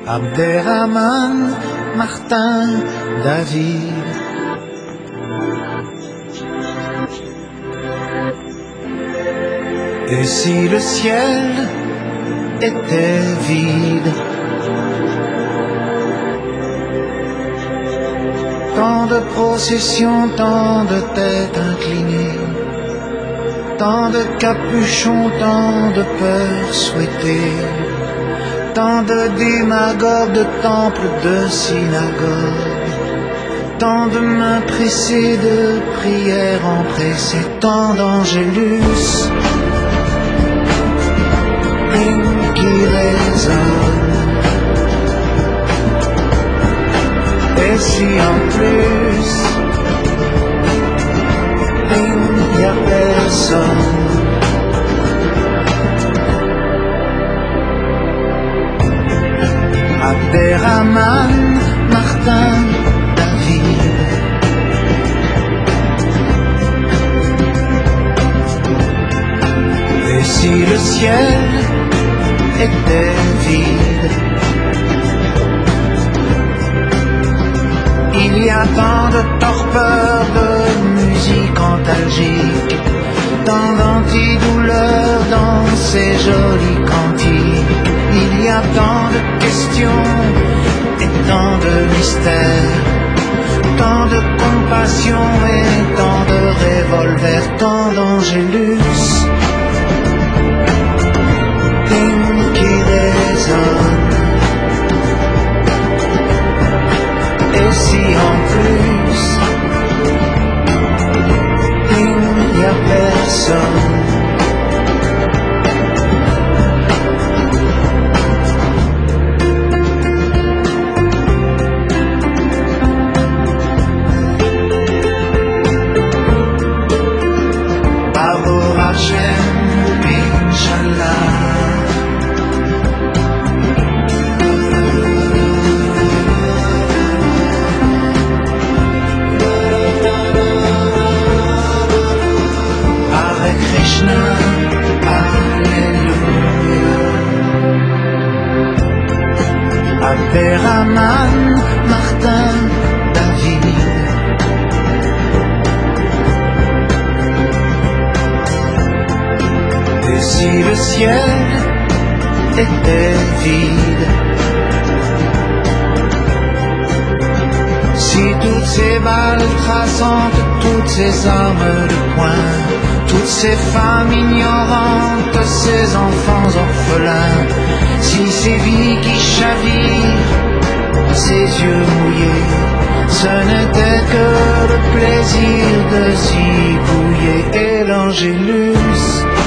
Abderrahman, Martin, David. Et si le ciel était vide, tant de processions, tant de têtes inclinées, tant de capuchons, tant de peurs souhaitées, tant de démagogues, de temples, de synagogues, tant de mains pressées, de prières empressées, tant d'angélus, hymnes qui résonnent. Et si en plus, il n'y a personne, Abderrahman, Martin, David. Et si le ciel était vide, il y a tant de torpeur, de musique antalgique, tant d'antidouleurs dans ces jolis cantiques. Il y a tant de questions et tant de mystères, tant de compassion et tant de revolvers, tant d'angélus, hymnes qui résonnent. Et si en plus, il n'y a personne, Abderrahman, Martin, David. Et si le ciel était vide, si toutes ces balles traçantes, toutes ces armes de poing, toutes ces femmes ignorantes, ces enfants orphelins, si ces vies qui chavirent, ces yeux mouillés, ce n'était que le plaisir de s'y bouiller. Et l'angélus